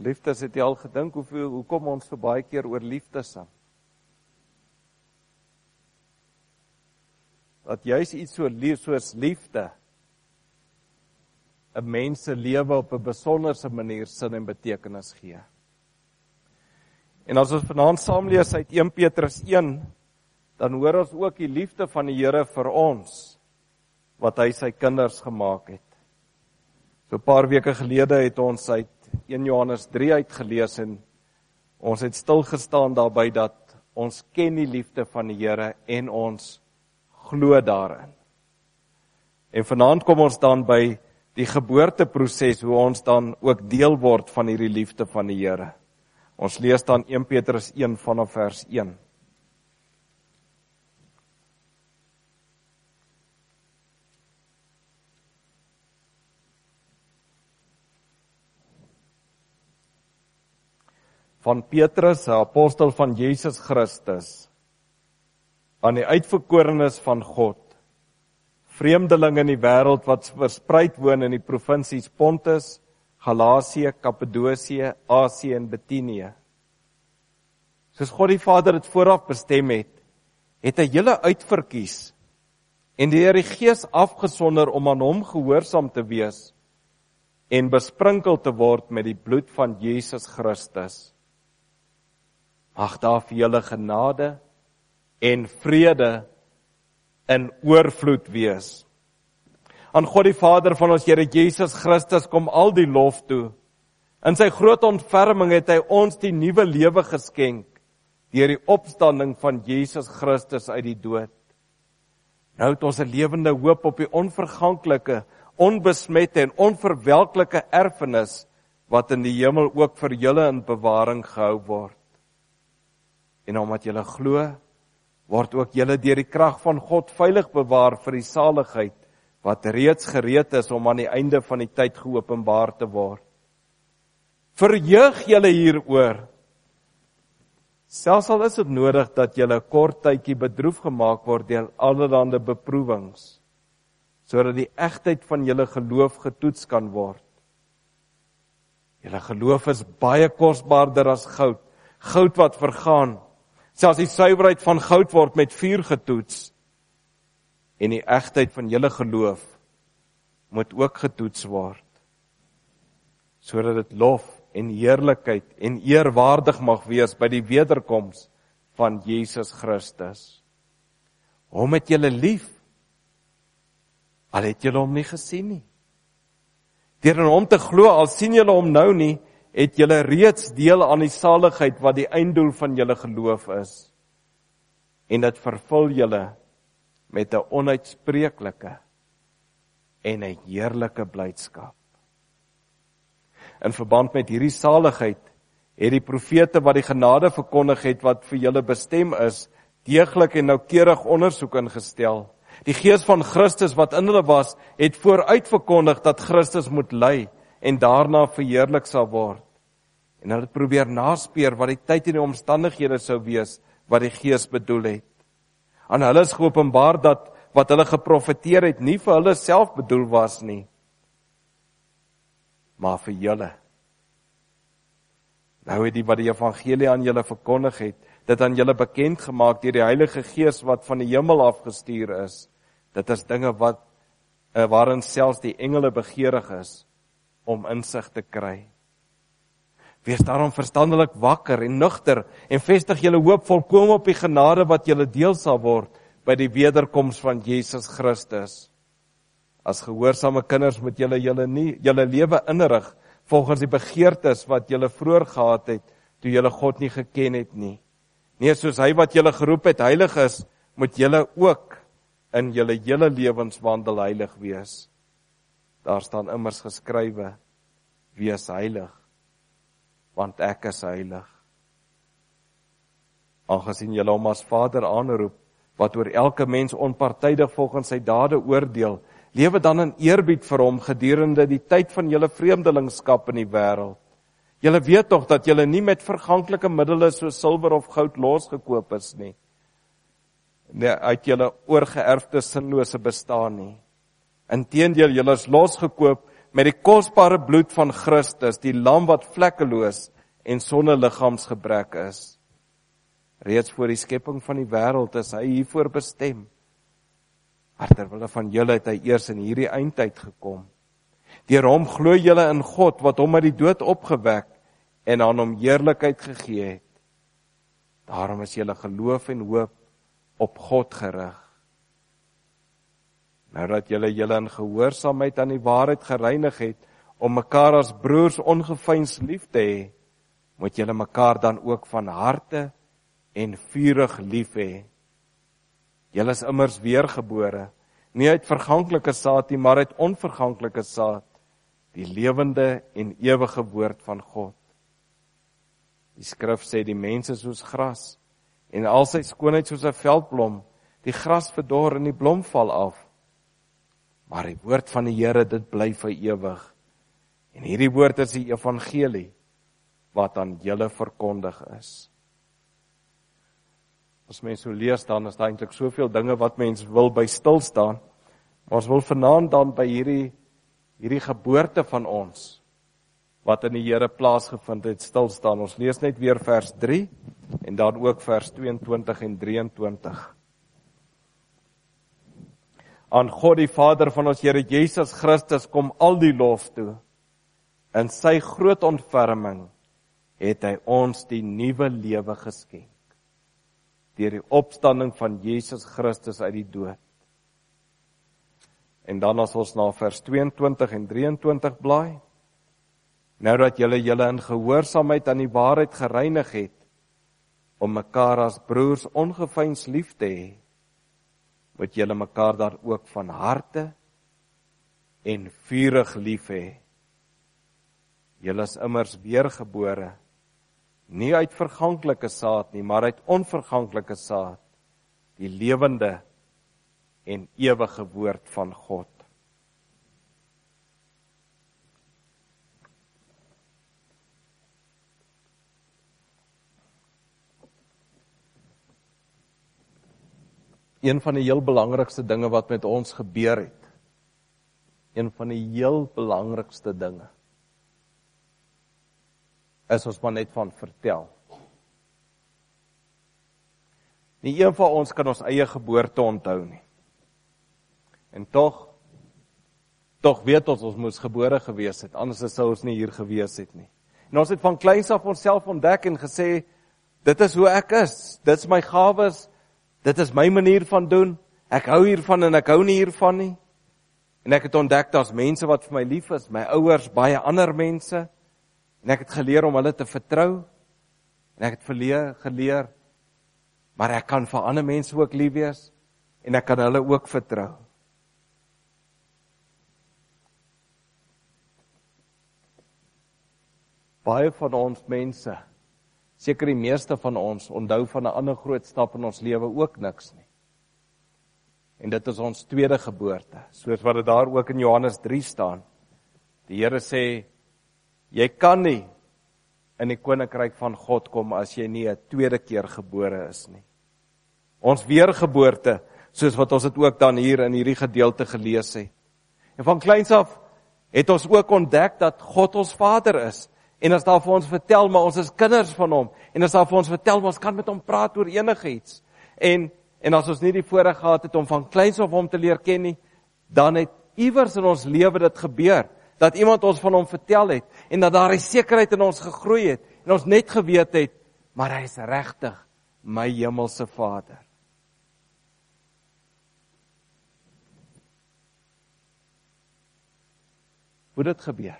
Geliefdes, het jy al gedink hoekom ons so baie keer oor liefde sing? Dat juist iets soos liefde 'n mens se lewe op 'n besonderse manier sin en betekenis gee. En as ons vanaand saam lees uit 1 Petrus 1, dan hoor ons ook die liefde van die Here vir ons, wat hy sy kinders gemaak het. So 'n paar weke gelede het ons uit 1 Johannes 3 uitgelees en ons het stilgestaan daarby dat ons ken die liefde van die Here en ons glo daarin. En vanaand kom ons dan by die geboorteproses, hoe ons dan ook deel word van hierdie liefde van die Here. Ons lees dan 1 Petrus 1 vanaf vers 1. Van Petrus, 'n apostel van Jesus Christus, aan die uitverkorenes van God, vreemdelinge in die wêreld wat verspreid woon in die provinsies Pontus, Galasië, Kappadosie, Asië en Bitinië. Soos God die Vader dit vooraf bestem het, het hy julle uitverkies en deur die Gees afgesonder om aan hom gehoorsaam te wees en besprinkel te word met die bloed van Jesus Christus. Mag daar vir julle genade en vrede in oorvloed wees. Aan God die Vader van ons Here Jesus Christus kom al die lof toe. In sy groot ontferming het hy ons die nuwe lewe geskenk deur die opstanding van Jesus Christus uit die dood. Nou het ons 'n lewende hoop op die onverganklike, onbesmette en onverwelklike erfenis wat in die hemel ook vir julle in bewaring gehou word. En omdat julle glo, word ook julle deur die krag van God veilig bewaar vir die saligheid wat reeds gereed is om aan die einde van die tyd geopenbaar te word. Verheug julle hieroor. Selfs al is dit nodig dat julle 'n kort tydjie bedroef gemaak word deur allerlei beproewings, sodat die egtheid van julle geloof getoets kan word. Julle geloof is baie kosbaarder as goud, goud wat vergaan. Selfs die suiwerheid van goud word met vuur getoets. En die egtheid van julle geloof moet ook getoets word, sodat dit lof en heerlikheid en eer waardig mag wees by die wederkoms van Jesus Christus. Hom het julle lief, al het julle hom nie gesien nie. Deur in hom te glo, al sien julle hom nou nie, het julle reeds deel aan die saligheid wat die einddoel van julle geloof is. En dit vervul julle met 'n onuitspreeklike en 'n heerlike blydskap. In verband met hierdie saligheid het die profete wat die genade verkondig het wat vir julle bestem is, deeglik en noukeurig ondersoek ingestel. Die Gees van Christus wat in hulle was, het vooruit verkondig dat Christus moet ly en daarna verheerlik sal word. En hulle het probeer naspeur wat die tyd en die omstandighede sou wees wat die Gees bedoel het. Aan hulle is geopenbaar dat wat hulle geprofeteer het nie vir hulle self bedoel was nie, maar vir julle. Nou het die wat die evangelie aan julle verkondig het, dit aan julle bekend gemaak deur die Heilige Gees wat van die hemel afgestuur is. Dit is dinge waarin selfs die engele begeerig is om insig te kry. Wees daarom verstandelik wakker en nugter en vestig julle hoop volkome op die genade wat julle deel sal word by die wederkoms van Jesus Christus. As gehoorsame kinders moet julle lewe inrig volgens die begeertes wat julle vroeër gehad het toe julle God nie geken het nie. Nee, soos hy wat julle geroep het heilig is, moet julle ook in julle hele lewenswandel heilig wees. Daar staan immers geskrywe: wees heilig, want ek is heilig. Aangesien julle hom as Vader aanroep, wat oor elke mens onpartydig volgens sy dade oordeel, lewe dan in eerbied vir hom gedurende die tyd van julle vreemdelingskap in die wêreld. Julle weet tog dat julle nie met verganklike middele soos silwer of goud losgekoop is nie, uit julle oorgeerfde sinlose bestaan nie. Inteendeel, julle is losgekoop met die kosbare bloed van Christus, die lam wat vlekkeloos en sonder liggaamsgebrek is. Reeds voor die skepping van die wêreld is hy hiervoor bestem. Maar terwille van julle het hy eers in hierdie eindtyd gekom. Deur hom glo julle in God, wat hom uit die dood opgewek en aan hom heerlikheid gegee het. Daarom is julle geloof en hoop op God gerig. Nou dat julle in gehoorsaamheid aan die waarheid gereinig het, om mekaar as broers ongeveins lief te hê, moet julle mekaar dan ook van harte en vurig lief hê. Julle is immers weergebore, nie uit verganklike saad nie, maar uit onverganklike saad, die lewende en ewige woord van God. Die skrif sê die mens is soos gras, en al sy skoonheid soos 'n veldblom, die gras verdor en die blom val af. Maar die woord van die Here, dit bly vir ewig. En hierdie woord is die evangelie, wat aan julle verkondig is. As mens so lees, dan is daar eintlik soveel dinge wat mens wil by stil staan, maar ons wil vanaand dan by hierdie geboorte van ons, wat in die Here plaasgevind het, stil staan. Ons lees net weer vers 3, en dan ook vers 22 en 23. Aan God die Vader van ons Here Jesus Christus kom al die lof toe. In sy groot ontferming het hy ons die nuwe lewe geskenk, deur die opstanding van Jesus Christus uit die dood. En dan as ons na vers 22 en 23 blaai, nou dat julle in gehoorsaamheid aan die waarheid gereinig het, om mekaar as broers ongeveins lief te hê, moet julle mekaar dan ook van harte en vurig lief hê. Julle is immers weergebore, nie uit verganklike saad nie, maar uit onverganklike saad, die lewende en ewige woord van God. Een van die heel belangrikste dinge wat met ons gebeur het, een van die heel belangrikste dinge, is ons maar net van vertel. Nie een van ons kan ons eie geboorte onthou nie. En tog weet ons moes gebore gewees het, anders sou ons nie hier gewees het nie. En ons het van kleins af onsself ontdek en gesê, dit is hoe ek is, dit is my gawes, dit is my manier van doen, ek hou hiervan en ek hou nie hiervan nie. En ek het ontdek, daar's mense wat vir my lief is, my ouers, baie ander mense, en ek het geleer om hulle te vertrou, en ek het geleer, maar ek kan vir ander mense ook lief wees, en ek kan hulle ook vertrou. Baie van ons mense, seker die meeste van ons, onthou van 'n ander groot stap in ons lewe ook niks nie. En dit is ons tweede geboorte, soos wat dit daar ook in Johannes 3 staan. Die Here sê, jy kan nie in die koninkryk van God kom as jy nie 'n tweede keer gebore is nie. Ons weergeboorte, soos wat ons dit ook dan hier in hierdie gedeelte gelees het. En van kleins af het ons ook ontdek dat God ons Vader is. En as daar vir ons vertel, maar ons is kinders van hom. En as daar vir ons vertel, maar ons kan met hom praat oor enigiets. En as ons nie die voorreg gehad het om van kleins af hom te leer ken nie, dan het iewers in ons lewe dit gebeur, dat iemand ons van hom vertel het, en dat daar 'n sekerheid in ons gegroei het, en ons net geweet het, maar hy is regtig my hemelse Vader. Hoe dit gebeur?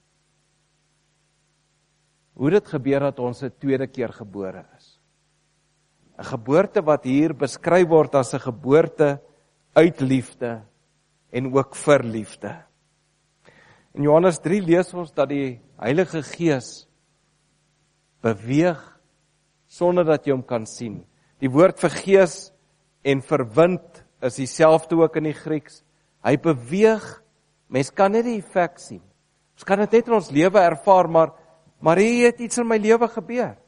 Hoe dit gebeur dat ons 'n tweede keer gebore is? 'n Geboorte wat hier beskryf word as 'n geboorte uit liefde en ook vir liefde. In Johannes 3 lees ons dat die Heilige Gees beweeg sonder dat jy hom kan sien. Die woord vir gees en vir wind is dieselfde ook in die Grieks. Hy beweeg, mens kan net die effek sien. Ons kan dit net in ons lewe ervaar, maar hier het iets in my lewe gebeur.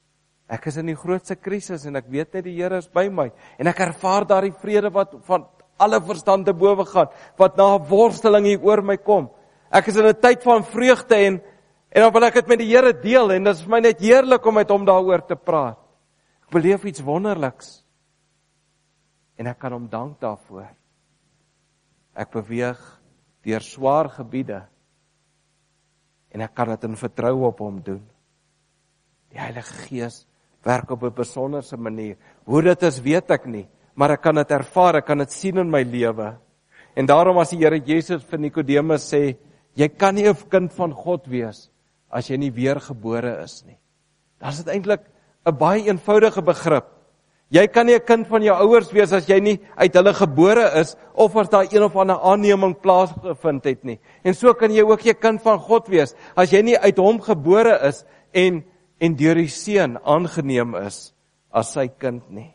Ek is in die grootste krisis en ek weet net die Here is by my. En ek ervaar daardie vrede wat van alle verstand te bowe gaan, wat na 'n worsteling hier oor my kom. Ek is in 'n tyd van vreugde en dan wil ek dit met die Here deel en dit is vir my net heerlik om met hom daaroor te praat. Ek beleef iets wonderliks en ek kan hom dank daarvoor. Ek beweeg deur swaar gebiede en ek kan dit in vertroue op hom doen. Die Heilige Gees werk op 'n besonderse manier. Hoe dit is, weet ek nie, maar ek kan dit ervaar, ek kan dit sien in my lewe. En daarom as die Here Jesus vir Nikodemus sê, jy kan nie 'n kind van God wees as jy nie weergebore is nie. Dan is dit eintlik 'n baie eenvoudige begrip. Jy kan nie 'n kind van jou ouers wees as jy nie uit hulle gebore is, of as daar een of ander aanneming plaasgevind het nie. En so kan jy ook 'n kind van God wees, as jy nie uit hom gebore is, en deur die Seun aangeneem is, as sy kind nie.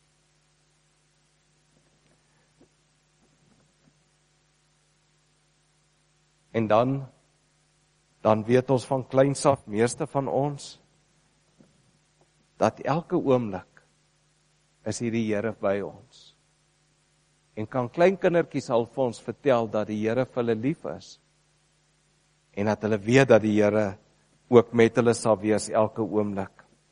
En dan weet ons van kleins af, meeste van ons, dat elke oomblik is hierdie Here by ons. En kan kleinkindertjies al vir ons vertel dat die Here vir hulle lief is. En dat hulle weet dat die Here ook met hulle sal wees elke oomblik.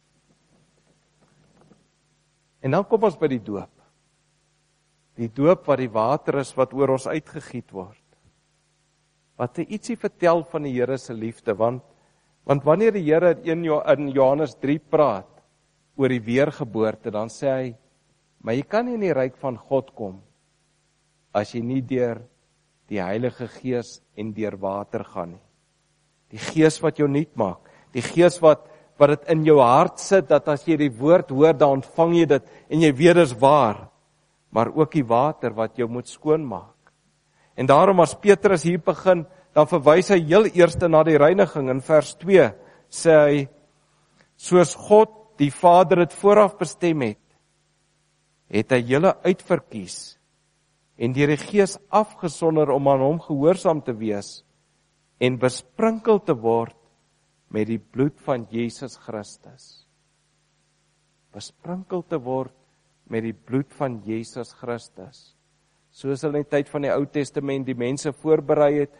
En dan kom ons by die doop. Die doop wat die water is wat oor ons uitgegiet word. Wat ietsie vertel van die Here se liefde, want wanneer die Here in Johannes 3 praat oor die weergeboorte, dan sê hy, maar jy kan nie in die ryk van God kom, as jy nie deur die Heilige Gees en deur water gaan nie. Die Gees wat jou nuut maak, die Gees wat dit in jou hart sit, dat as jy die woord hoor, dan ontvang jy dit, en jy weet dit is waar, maar ook die water wat jou moet skoonmaak. En daarom as Petrus hier begin, dan verwys hy heel eers na die reiniging. In vers 2 sê hy, soos God die Vader het vooraf bestem het hy julle uitverkies en deur die Gees afgesonder om aan hom gehoorsaam te wees en besprinkel te word met die bloed van Jesus Christus. Besprinkel te word met die bloed van Jesus Christus. Soos hulle in die tyd van die Ou Testament die mense voorberei het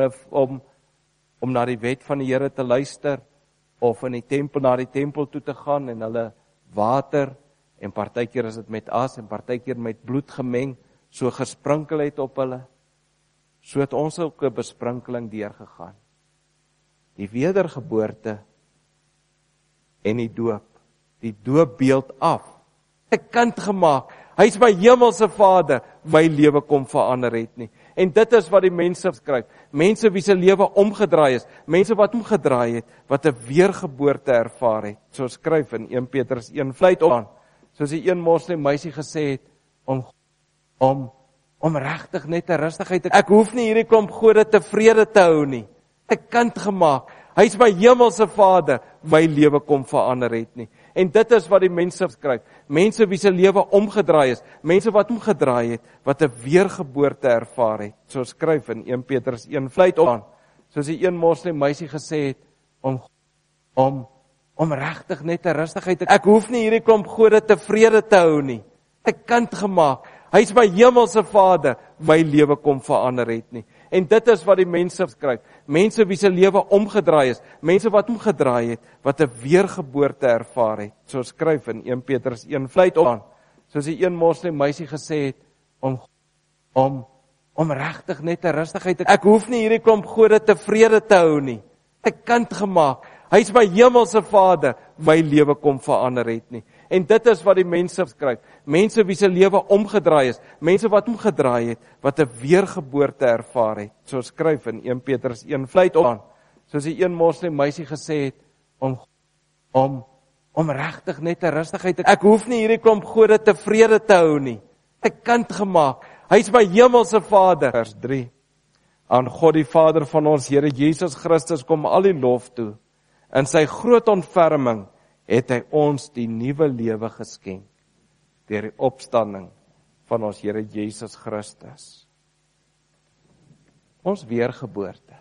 om na die wet van die Here te luister, of in die tempel na die tempel toe te gaan en hulle water, en partykeer is dit met as en partykeer met bloed gemeng, so gesprinkel het op hulle. So het ons ook 'n besprinkeling deurgegaan. Die wedergeboorte en die doop. Die doop beeld af. 'n kind gemaak. Hy is my hemelse Vader, my lewe kom verander het nie. En dit is wat die mense skryf. Mense wie se lewe omgedraai is, mense wat omgedraai het, wat 'n weergeboorte ervaar het. So skryf in 1 Petrus 1, vleit op aan, soos die een moslim meisie gesê het, om regtig net 'n rustigheid te. Ek hoef nie hierdie klomp gode tevrede te hou nie. 'n kind gemaak. Hy is my hemelse Vader, my lewe kom verander het nie. En dit is wat die mense skryf. Mense wie se lewe omgedraai is, mense wat omgedraai het, wat 'n weergeboorte ervaar het. So skryf in 1 Petrus 1, vleit op aan, soos die een moslim meisie gesê het, om regtig net 'n rustigheid te. Ek hoef nie hierdie klomp gode tevrede te hou nie. 'n kind gemaak. Hy is my hemelse Vader, my lewe kom verander het nie. En dit is wat die mense skryf. Mense wie se lewe omgedraai is, mense wat omgedraai het, wat 'n weergeboorte ervaar het. So skryf in 1 Petrus 1, vleit op aan, soos die een moslim meisie gesê het, om regtig net 'n rustigheid te. Ek hoef nie hierdie klomp gode tevrede te hou nie. 'n kind gemaak. Hy is my hemelse Vader, my lewe kom verander het nie. En dit is wat die mense skryf. Mense wie se lewe omgedraai is, mense wat omgedraai het, wat 'n weergeboorte ervaar het. So skryf in 1 Petrus 1, vleit op aan, soos die een moslim meisie gesê het, om regtig net 'n rustigheid te. Ek hoef nie hierdie klomp gode tevrede te hou nie. 'n kind gemaak. Hy is my hemelse Vader. Vers 3. Aan God die Vader van ons Here Jesus Christus kom al die lof toe. In sy groot ontferming het hy ons die nuwe lewe geskenk deur die opstanding van ons Here Jesus Christus. Ons weergeboorte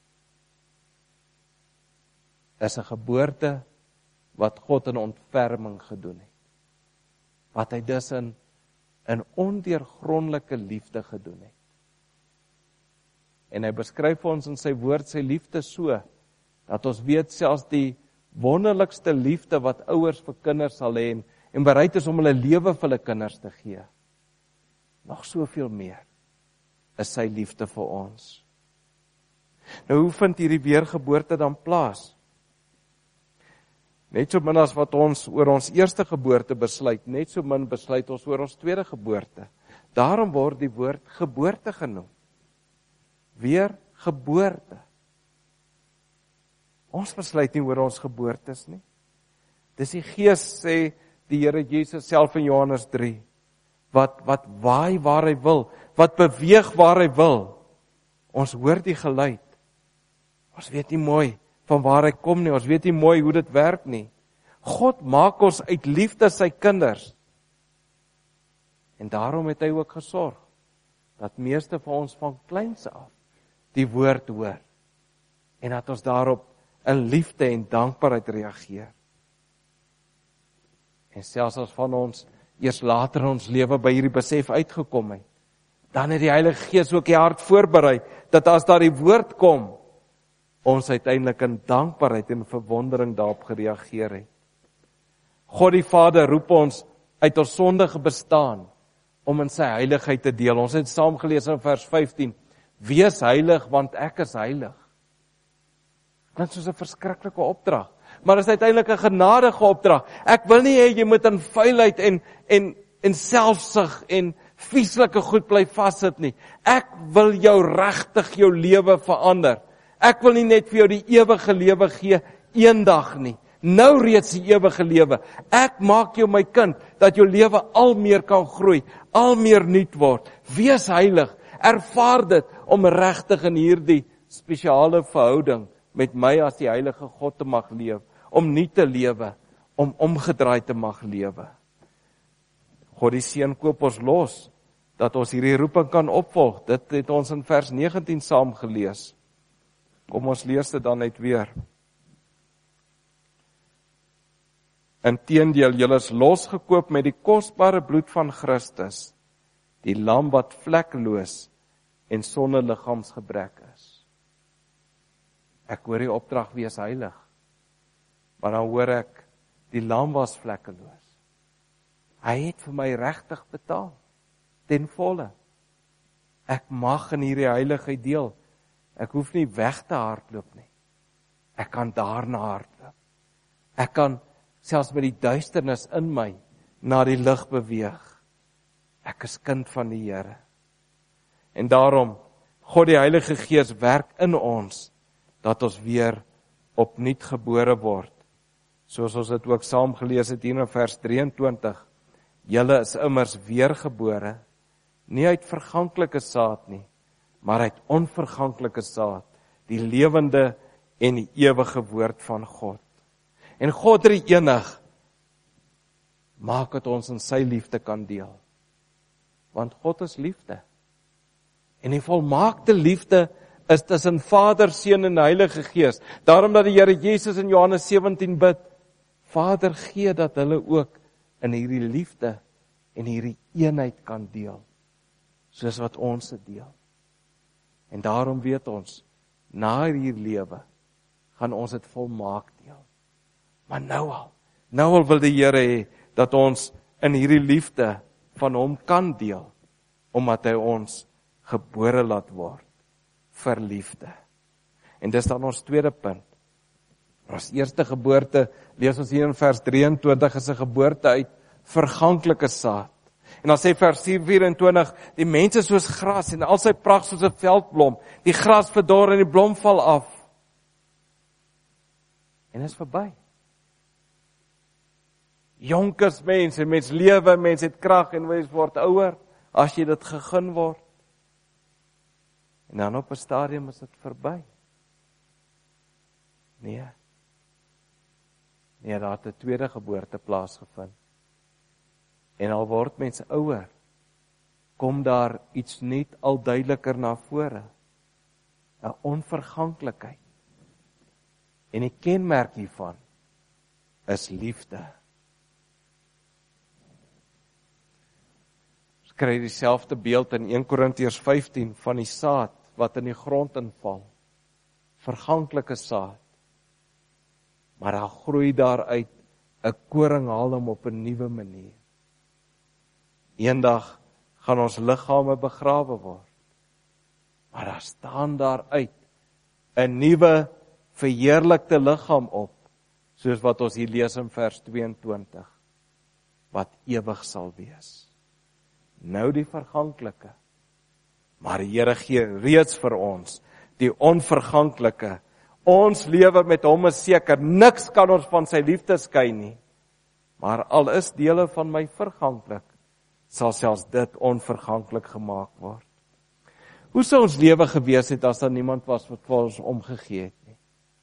is 'n geboorte wat God in ontferming gedoen het. Wat hy dus in 'n ondeurgrondelike liefde gedoen het. En hy beskryf vir ons in sy woord sy liefde so, dat ons weet selfs die wonderlikste liefde wat ouers vir kinders sal hê en bereid is om hulle lewe vir hulle kinders te gee. Nog soveel meer is sy liefde vir ons. Nou, hoe vind hierdie weergeboorte dan plaas? Net so min as wat ons oor ons eerste geboorte besluit, net so min besluit ons oor ons tweede geboorte. Daarom word die woord geboorte genoem. Weergeboorte. Ons besluit nie oor ons geboortes nie. Dis die Gees, sê die Here Jesus self in Johannes 3, wat waai waar hy wil, wat beweeg waar hy wil. Ons hoor die geluid. Ons weet nie mooi van waar hy kom nie, ons weet nie mooi hoe dit werk nie. God maak ons uit liefde sy kinders. En daarom het hy ook gesorg, dat meeste van ons van kleins af die woord hoor. En dat ons daarop in liefde en dankbaarheid reageer. En selfs as van ons eers later in ons lewe by hierdie besef uitgekom het, dan het die Heilige Gees ook die hart voorberei, dat as daar die woord kom, ons uiteindelik in dankbaarheid en verwondering daarop gereageer het. God die Vader roep ons uit ons sondige bestaan, om in sy heiligheid te deel. Ons het saam gelees in vers 15, wees heilig, want ek is heilig. Klink soos 'n verskriklike opdrag, maar dit is uiteindelik 'n genadige opdrag. Ek wil nie hê jy moet in vuilheid en selfsug en vieslike goed bly vassit nie. Ek wil jou regtig jou lewe verander. Ek wil nie net vir jou die ewige lewe gee eendag nie. Nou reeds die ewige lewe. Ek maak jou my kind, dat jou lewe al meer kan groei, al meer nuut word. Wees heilig, ervaar dit om regtig in hierdie spesiale verhouding met my as die heilige God te mag leef, om nie te lewe, om omgedraai te mag lewe. God die Seun koop ons los, dat ons hierdie roeping kan opvolg. Dit het ons in vers 19 saam gelees. Kom ons lees dit dan net weer. Inteendeel, julle is losgekoop met die kosbare bloed van Christus, die lam wat vlekkeloos en sonder liggaamsgebrek is. Ek hoor die opdrag wees heilig, maar dan hoor ek, die lam was vlekkeloos. Hy het vir my regtig betaal, ten volle. Ek mag in hierdie heiligheid deel. Ek hoef nie weg te hardloop nie. Ek kan daarna hardloop. Ek kan selfs met die duisternis in my na die lig beweeg. Ek is kind van die Here. En daarom, God die Heilige Gees werk in ons, dat ons weer opnuut gebore word. Soos ons dit ook saam gelees het hier in vers 23. Julle is immers weergebore, nie uit verganklike saad nie, maar uit onverganklike saad, die lewende en die ewige woord van God. En God drie enig, maak dat ons in sy liefde kan deel. Want God is liefde. En die volmaakte liefde is tussen Vader, Seun en Heilige Gees. Daarom dat die Here Jesus in Johannes 17 bid, Vader, gee dat hulle ook in hierdie liefde en hierdie eenheid kan deel, soos wat ons dit deel. En daarom weet ons, na hierdie lewe, gaan ons dit volmaak deel. Maar nou al wil die Here hê, dat ons in hierdie liefde van hom kan deel, omdat hy ons gebore laat word vir liefde. En dis dan ons tweede punt. Ons eerste geboorte, lees ons hier in vers 23, is 'n geboorte uit verganklike saad. En dan sê vers 24, die mens is soos gras en al sy pragt soos 'n veldblom. Die gras verdor en die blom val af. En is verby. Jonk is mens lewe, mens het krag en mens word ouer, as jy dit gegeen word. En dan op 'n stadium is dit verby. Nee, daar het 'n tweede geboorte plaasgevind. En al word mense ouer, kom daar iets net al duideliker na vore. 'n Onverganklikheid. En die kenmerk hiervan is liefde. kry dieselfde beeld in 1 Korintiërs 15 van die saad wat in die grond inval. Verganklike saad. Maar daar groei daaruit 'n koringhalm op 'n nuwe manier. Eendag gaan ons liggame begrawe word. Maar daar staan daaruit 'n nuwe verheerlikte liggaam op, soos wat ons hier lees in vers 22, wat ewig sal wees. Nou die verganklike, maar die Here gee reeds vir ons die onverganklike. Ons lewe met hom is seker, niks kan ons van sy liefde skei nie. Maar al is dele van my verganklik, sal selfs dit onverganklik gemaak word. Hoe sou ons lewe gewees het as daar niemand was wat vir ons omgegee het nie?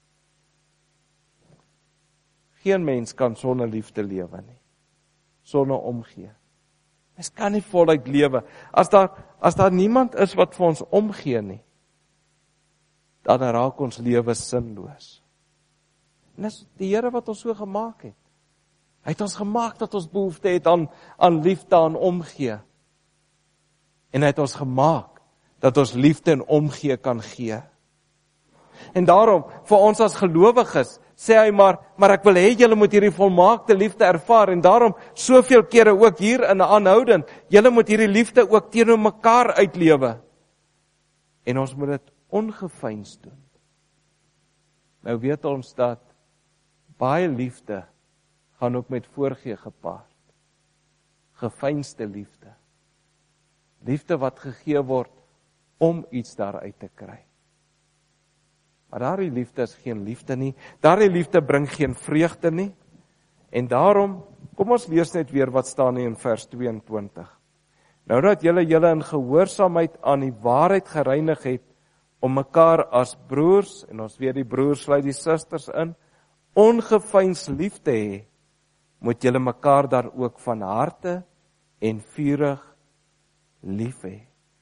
Geen mens kan sonder liefde lewe nie, sonder omgee. Mens kan nie voluit lewe as daar niemand is wat vir ons omgee nie. Dan raak ons lewe sinloos. En dis die Here wat ons so gemaak het. Hy het ons gemaak dat ons behoefte het aan liefde, aan omgee. En hy het ons gemaak dat ons liefde en omgee kan gee. En daarom, vir ons as gelowiges, sê hy maar ek wil hê julle moet hierdie volmaakte liefde ervaar, en daarom soveel kere ook hier in aanhoudend, julle moet hierdie liefde ook teenoor mekaar uitlewe. En ons moet dit ongeveins doen. Nou weet ons dat baie liefde gaan ook met voorgee gepaard. Geveinsde liefde. Liefde wat gegee word om iets daaruit te kry. Maar daardie liefde is geen liefde nie. Daardie liefde bring geen vreugde nie. En daarom, kom ons lees net weer wat staan hier in vers 22. Nou dat julle in gehoorsaamheid aan die waarheid gereinig het, om mekaar as broers, en ons weet die broers sluit die susters in, ongeveins lief te hê, moet julle mekaar daar ook van harte en vurig lief hê.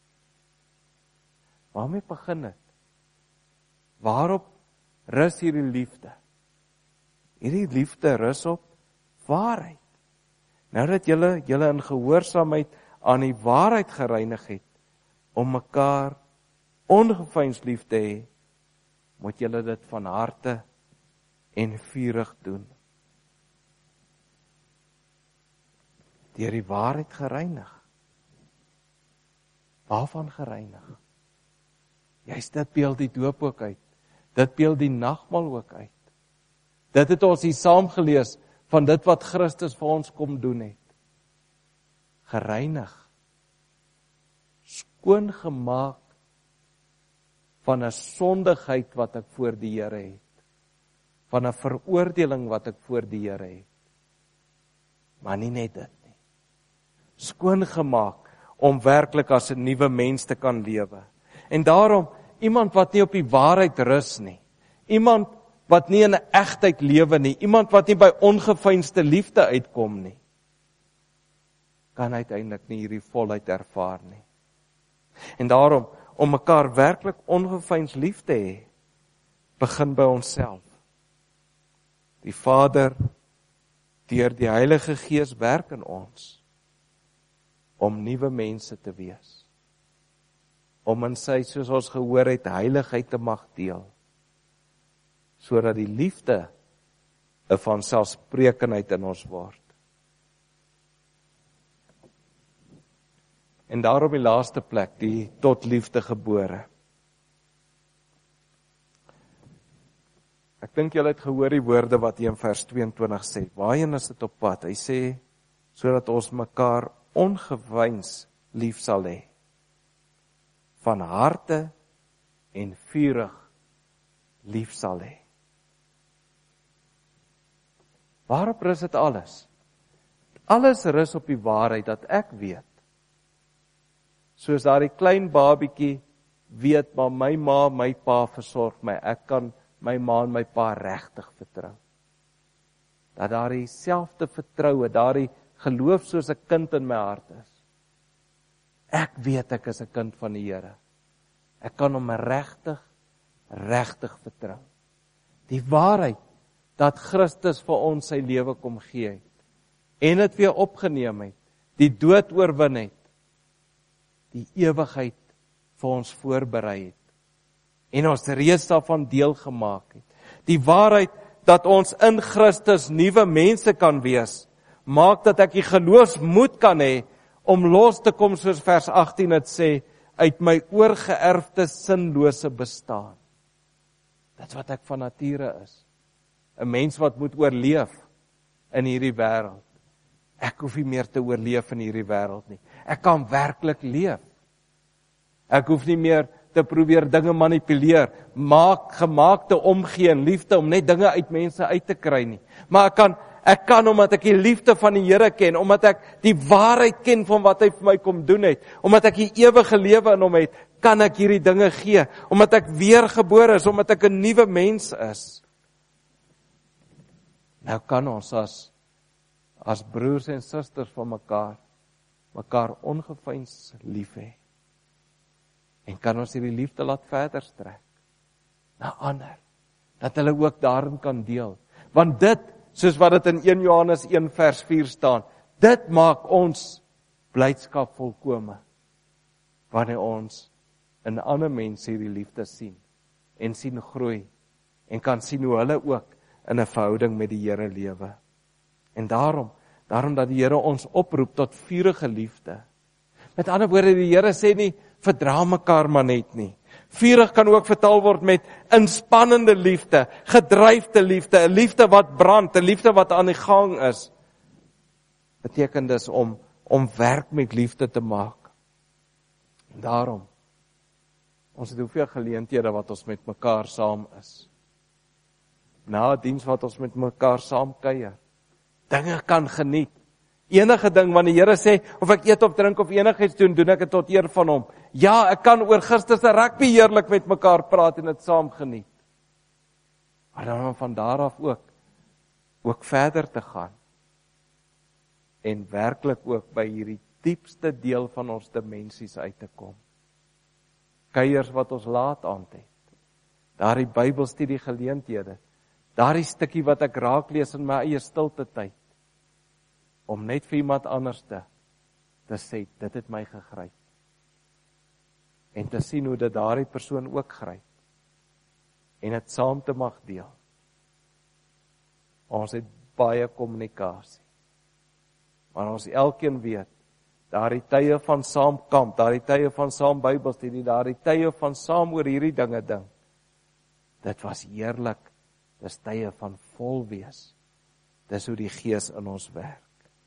Waarmee begin dit? Waarop rus hierdie liefde? Hierdie liefde rus op waarheid. Nou dat julle in gehoorsaamheid aan die waarheid gereinig het, om mekaar ongeveins lief te hê, moet julle dit van harte en vurig doen. Deur die waarheid gereinig. Waarvan gereinig? Juist dit beeld die doop ook uit. Dit beeld die nagmaal ook uit. Dit het ons hier saam gelees van dit wat Christus vir ons kom doen het. Gereinig. Skoon gemaak van 'n sondigheid wat ek voor die Here het. Van 'n veroordeling wat ek voor die Here het. Maar nie net dit nie. Skoon gemaak om werklik as 'n nuwe mens te kan lewe. En daarom, iemand wat nie op die waarheid rus nie, iemand wat nie in 'n egtheid lewe nie, iemand wat nie by ongeveinsde liefde uitkom nie, kan uiteindelik nie hierdie volheid ervaar nie. En daarom, om mekaar werklik ongeveins lief te hê, begin by onsself. Die Vader, deur die Heilige Gees werk in ons, om nuwe mense te wees. Om in sy, soos ons gehoor het, heiligheid te mag deel. Sodat die liefde 'n vanselfsprekendheid in ons word. En daarom die laaste plek, die tot liefde gebore. Ek dink julle het gehoor die woorde wat hy in vers 22 sê. Waarheen is dit op pad? Hy sê, sodat ons mekaar ongeveins lief sal hê. Van harte en vurig lief sal hê. Waarop rus dit alles? Alles rus op die waarheid dat ek weet. Soos daardie klein babietjie weet, maar my ma, my pa versorg my. Ek kan my ma en my pa regtig vertrou. Dat daardie selfde vertroue, daardie geloof soos 'n kind in my hart is. Ek weet ek is 'n kind van die Here. Ek kan hom regtig vertrou. Die waarheid dat Christus vir ons sy lewe kom gee het en dit weer opgeneem het, die dood oorwin het, die ewigheid vir ons voorberei het en ons reeds daarvan deel gemaak het. Die waarheid dat ons in Christus nuwe mense kan wees, maak dat ek die geloofsmoed kan hê om los te kom, soos vers 18 het sê, uit my oorgeërfde sinlose bestaan. Dit is wat ek van nature is. 'n mens wat moet oorleef in hierdie wêreld. Ek hoef nie meer te oorleef in hierdie wêreld nie. Ek kan werklik leef. Ek hoef nie meer te probeer dinge manipuleer, gemaakte omgee en liefde om net dinge uit mense uit te kry nie. Maar ek kan omdat ek die liefde van die Here ken, omdat ek die waarheid ken van wat hy vir my kom doen het, omdat ek die ewige lewe in hom het, kan ek hierdie dinge gee, omdat ek weergebore is, omdat ek 'n nuwe mens is. Nou kan ons as broers en susters van mekaar ongeveins lief hê. En kan ons hierdie liefde laat verder strek na ander, dat hulle ook daarin kan deel. Want dit, soos wat dit in 1 Johannes 1 vers 4 staan, dit maak ons blydskap volkome, wanneer ons in ander mense hierdie liefde sien, en sien groei, en kan sien hoe hulle ook in 'n verhouding met die Here lewe. En daarom dat die Here ons oproep tot vurige liefde. Met ander woorde, die Here sê nie, verdra mekaar maar net nie. Vurig kan ook vertaal word met inspannende liefde, gedryfde liefde, 'n liefde wat brand, 'n liefde wat aan die gang is. Beteken dus om werk met liefde te maak. En daarom, ons het hoeveel geleenthede wat ons met mekaar saam is. Na diens wat ons met mekaar saam kuier. Dinge kan geniet. Enige ding, wanneer die Here sê, of ek eet of drink of enigiets doen ek dit tot eer van hom. Ja, ek kan oor gister se rugby heerlik met mekaar praat en dit saam geniet. Maar dan om van daar af ook verder te gaan. En werklik ook by hierdie diepste deel van ons dimensies uit te kom. Kuiers wat ons laat aand het. Daardie Bybelstudie geleenthede. Daardie stukkie wat ek raak lees in my eie stilte tyd. Om net vir iemand anders te sê, dit het my gegryp. En te sien hoe dit daardie persoon ook gryp. En dit saam te mag deel. Ons het baie kommunikasie. Maar ons elkeen weet, daardie tye van saam kamp, daardie tye van saam Bybelstudie, daardie tye van saam oor hierdie dinge ding. Dit was heerlik. Dis tye van vol wees. Dis hoe die Gees in ons werk.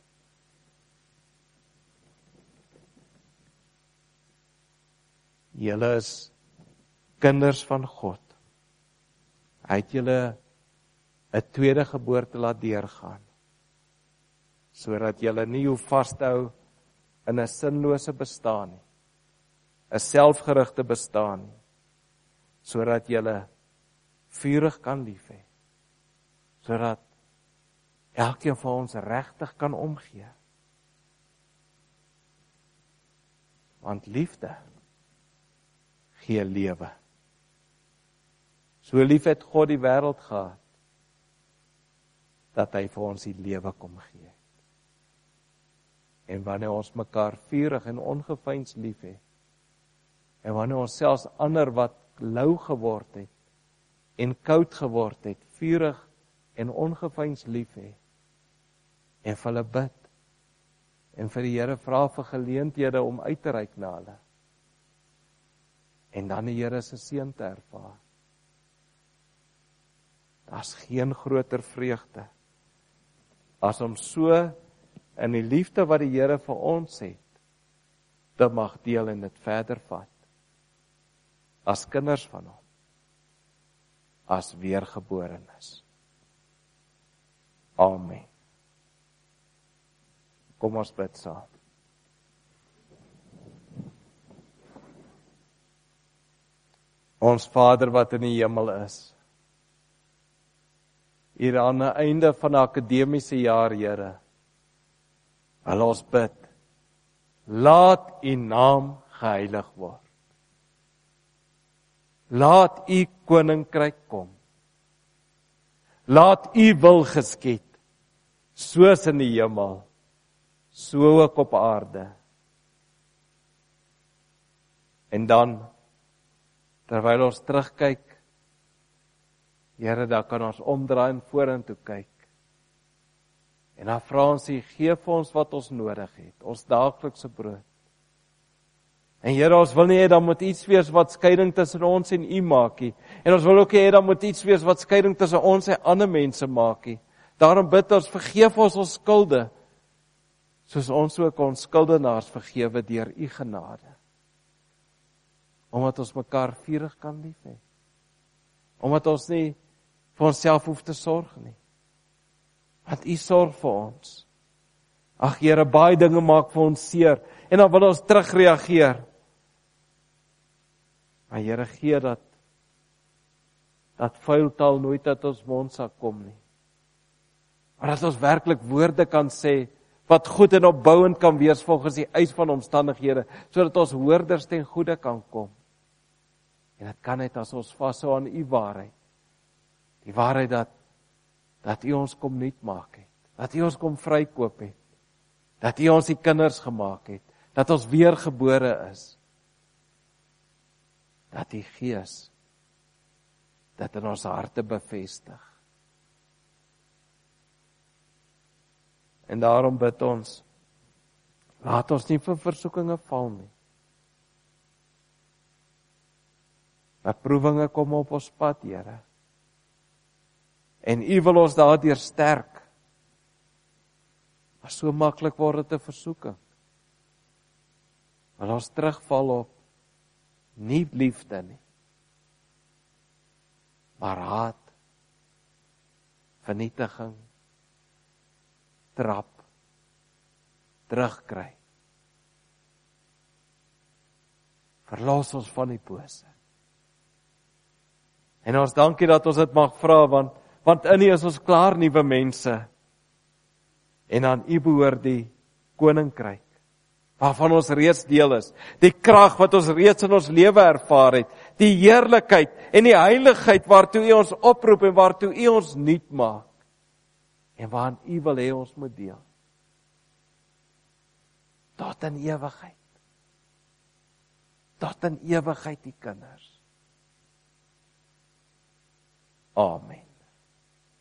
Julle is kinders van God. Hy het julle 'n tweede geboorte laat deurgaan, sodat julle nie hoef vashou in 'n sinlose bestaan nie, 'n selfgerigte bestaan nie, sodat julle vurig kan lief hê, sodat elkeen van ons regtig kan omgee. Want liefde gee lewe. So lief het God die wêreld gehad, dat hy vir ons die lewe kom gee. En wanneer ons mekaar vurig en ongeveins lief het, en wanneer ons selfs ander wat lou geword het, en koud geword het, vurig en ongeveins lief het, en vir hulle bid, en vir die Here vra vir geleenthede om uit te reik na hulle, en dan die Here se seën te ervaar. Daar's geen groter vreugde as om so in die liefde wat die Here vir ons het, te mag deel en dit verder vat. As kinders van hom, as weergeborenes. Amen. Kom ons bid saam. Ons Vader wat in die hemel is, hier aan die einde van die akademiese jaar, Here, wil ons bid, laat U naam geheilig word. Laat U koninkryk kom. Laat U wil geskied, soos in die hemel, so ook op aarde. En dan, terwyl ons terugkyk, Here, dan kan ons omdraai en vorentoe kyk. En dan vra ons U, gee vir ons wat ons nodig het, ons daaglikse brood. En Here, ons wil nie hê dan moet iets wees wat skeiding tussen ons en U maak nie. En ons wil ook hê dan moet iets wees wat skeiding tussen ons en ander mense maak nie. Daarom bid ons, vergeef ons skulde, soos ons ook ons skuldenaars vergewe deur U genade. Omdat ons mekaar vurig kan lief hê. Omdat ons nie vir onsself hoef te sorg nie. Want U sorg vir ons. Ag Here, baie dinge maak vir ons seer, en dan wil ons terugreageer. Maar Here, gee dat vuil taal nooit uit ons mond sal kom nie. Maar dat ons werklik woorde kan sê, wat goed en opbouend kan wees volgens die eis van omstandighede, sodat ons hoorders ten goeie kan kom. En dit kan net as ons vashou aan U waarheid. Die waarheid dat U ons kom nuut maak het, dat U ons kom vrykoop het, dat U ons die kinders gemaak het, dat ons weergebore is, dat die Gees dit in ons harte bevestig. En daarom bid ons, laat ons nie vir versoekinge val nie. Beproewinge kom op ons pad, Here. En U wil ons daardeur sterk. Maar so maklik word dit 'n versoeking. Wil ons terugval op nie liefde nie, maar haat, vernietiging, trap, terugkry. Verlos ons van die bose. En ons dankie dat ons dit mag vra, want in U is ons klaar nuwe mense. En aan U behoort die koninkryk, waarvan ons reeds deel is, die krag wat ons reeds in ons lewe ervaar het, die heerlikheid en die heiligheid waartoe U ons oproep en waartoe U ons nuut maak, en waaraan U wil hê ons moet deel. Tot in ewigheid. Tot in ewigheid die kinders. Amen.